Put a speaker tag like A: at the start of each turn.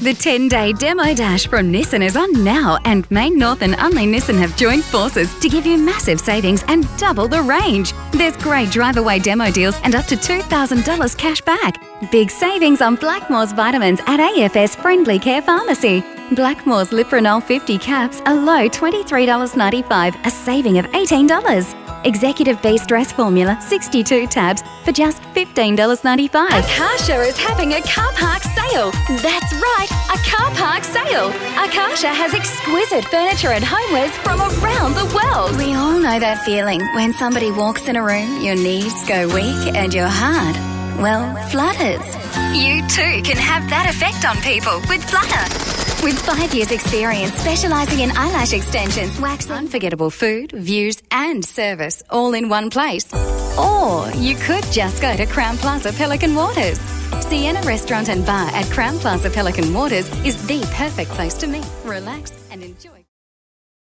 A: The 10-day demo dash from Nissan is on now, and Main North and Unley Nissan have joined forces to give you massive savings and double the range. There's great drive-away demo deals and up to $2,000 cash back. Big savings on Blackmores vitamins at AFS Friendly Care Pharmacy. Blackmores Lipronol 50 caps, a low $23.95, a saving of $18. Executive B Stress Formula 62 tabs for just $15.95.
B: Akasha is having a car park sale. That's right, a car park sale. Akasha has exquisite furniture and homewares from around the world.
A: We all know that feeling when somebody walks in a room, your knees go weak and your heart, well, flutters. You too can have that effect on people with Flutter. With 5 years experience specialising in eyelash extensions, wax, unforgettable food, views and service all in one place. Or you could just go to Crowne Plaza Pelican Waters. Sienna Restaurant and Bar at Crowne Plaza Pelican Waters is the perfect place to meet, relax and enjoy.